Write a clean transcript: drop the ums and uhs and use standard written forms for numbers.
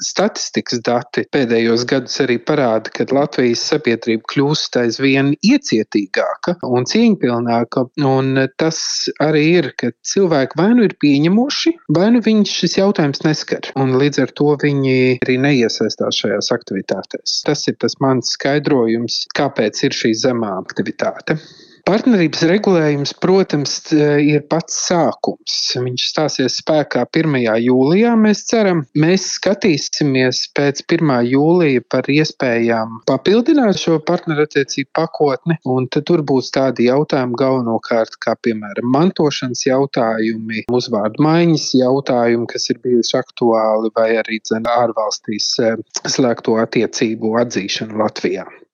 statistikas dati pēdējos gadus arī parāda, ka Latvijas sabiedrība kļūst aizvien iecietīgāka un cieņpilnāka, un tas arī ir, ka cilvēki vai nu ir pieņemoši, vai nu viņus šis jautājums neskar, un līdz ar to viņi arī neiesaistās šajās aktivitātēs. Tas ir tas mans skaidrojums, kāpēc ir šī zemā aktivitāte. Partnerības regulējums, protams, ir pats sākums. Viņš stāsies spēkā 1. jūlijā, mēs ceram. Mēs skatīsimies pēc 1. jūlija par iespējām papildināt šo partnerattiecību pakotni, un tad tur būs tādi jautājumi galvenokārt, kā piemēram mantošanas jautājumi, uzvārdu maiņas jautājumi, kas ir bijuši aktuāli, vai arī ārvalstīs slēgto attiecību atzīšana Latvijā.